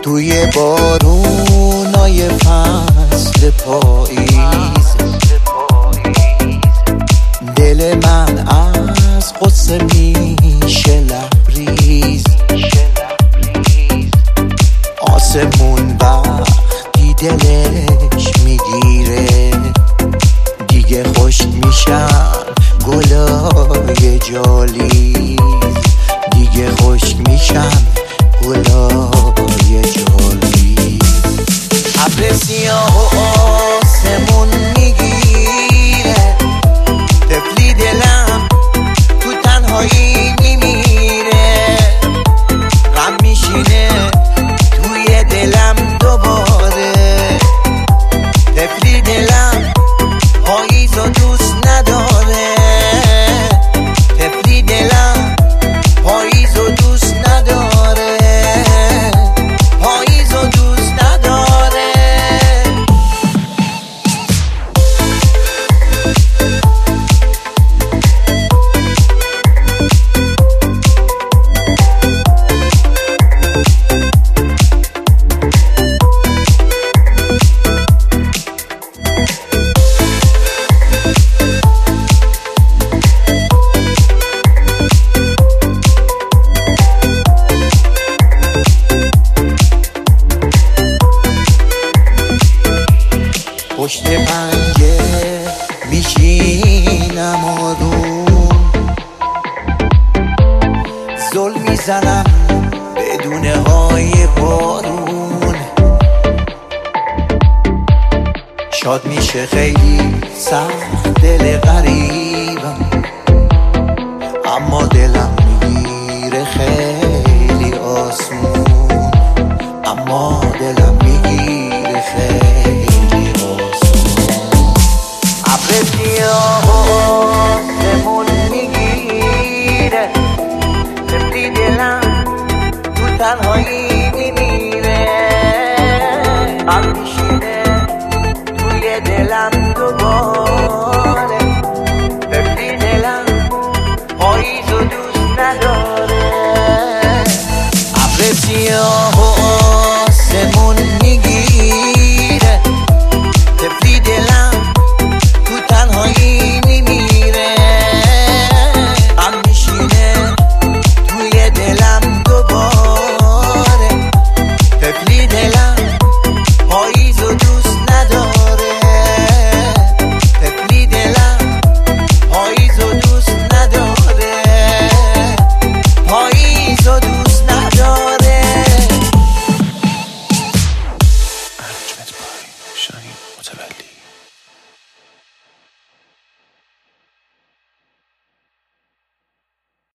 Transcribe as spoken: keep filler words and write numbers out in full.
توی بارونای فصل پاییز، دل من از قصه میشه لبریز. آسمون وقتی دلش میگیره دیگه خشک میشن گلای جالیز، دیگه خشک میشن گلای جالیز. ابر سیاه و آسمون میگیره، طفلی دلم تو تنهایی میمیره. غم میشینه توی دلم دوباره، طفلی دلم پاییز و دوست نداره. طفلی دلم پاییز و دوست نداره، پاییز و دوست نداره. پشت پنجره میشینم آروم، زل میزنم بدون های بارون. شاد میشه خیلی سخت دل غریبم، اما دلم میگیره خیلی آسون. اما